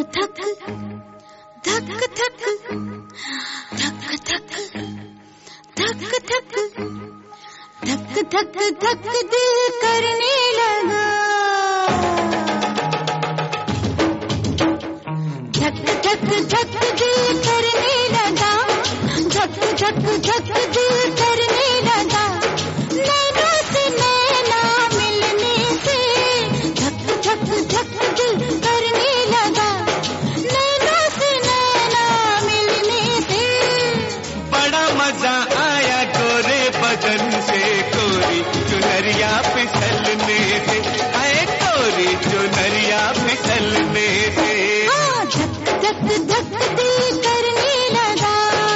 धक धक धक धक धक धक धक धक धक धक दिल करने लगा। धक धक धक दिल करने लगा। धक धक धक दिल करने लगा। नैनों से नैना मिलने से धक धक धक दिल करने लगा। नैनों से नैना मिलने से बड़ा मजा आया गोरे बदन से कोरी चुनरिया फिसलने से। आए कोरी चुनरिया फिसलने से धक धक धक दिल करने लगा।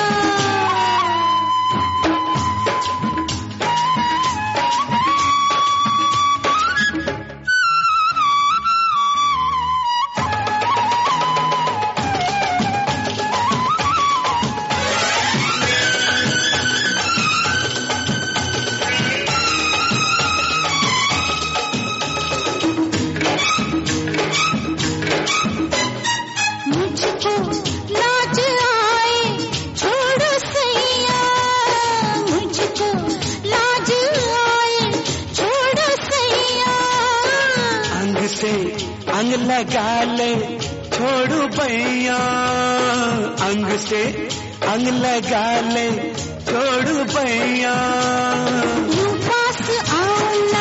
मुझको लाज आए छोड़ो सैया। मुझको लाज आए छोड़ो सैया। अंग से अंग लगा ले छोड़ू भैया। अंग से अंग लगा ले छोड़ू भैया। यूं पास आओ ना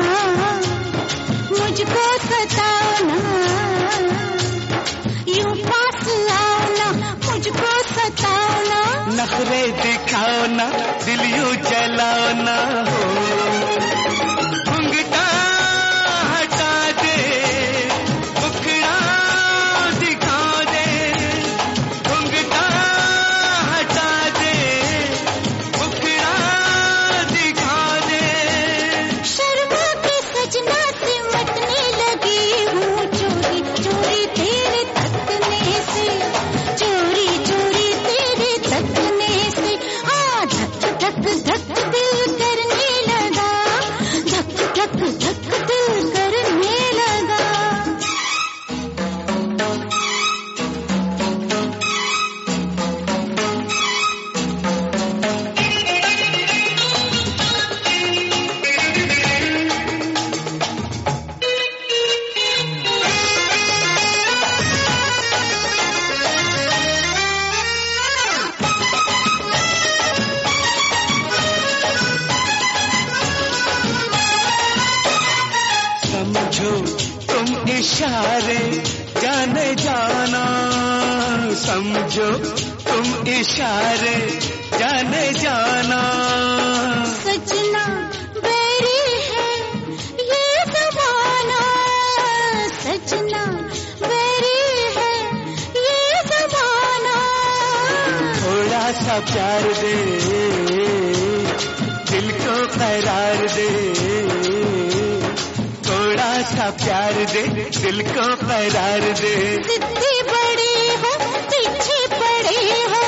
मुझको सताना। यूं पास आओ ना मुझको सताना। नखरे दिखाओ ना दिल यूं जलाओ ना हो। घुंघटा हटा दे मुखड़ा दिखा दे। घुंघटा हटा दे मुखड़ा दिखा दे। शर्मा के सजना सिमटने लगी हूँ चोरी चोरी तेरे तकने से। चोरी चोरी तेरे तकने से धक धक धक दिल करने लगा। धक धक धक दिल करने लगा। समझो तुम इशारे जाने जाना। समझो तुम इशारे जाने जाना। सजना बैरी है ये जमाना। सजना बैरी है ये जमाना। थोड़ा सा प्यार दे दिल को करार दे। थोड़ा सा प्यार दे दिल को करार दे। जितनी बड़ी हो पीछे पड़ी हो।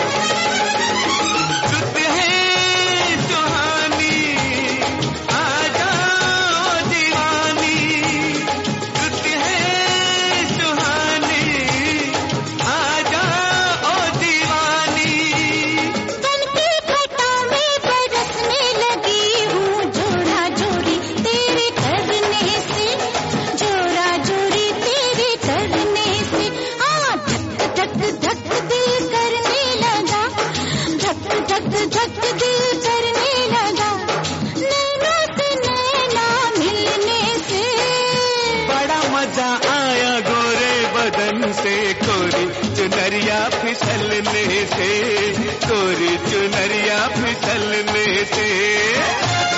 रुत है सुहानी आ जाओ दीवानी। रुत है सुहानी आ जाओ दीवानी। तन की घटा में बरसने लगी हूँ जोड़ा जोड़ी तेरे करने से। जोड़ा जोड़ी तेरे करने से धक धक धक दिल करने लगा। धक धक धक दिल करने लगा। नैनों से नैना मिलने से बड़ा मजा आया गोरे बदन से कोरी चुनरिया फिसलने से। कोरी चुनरिया फिसलने से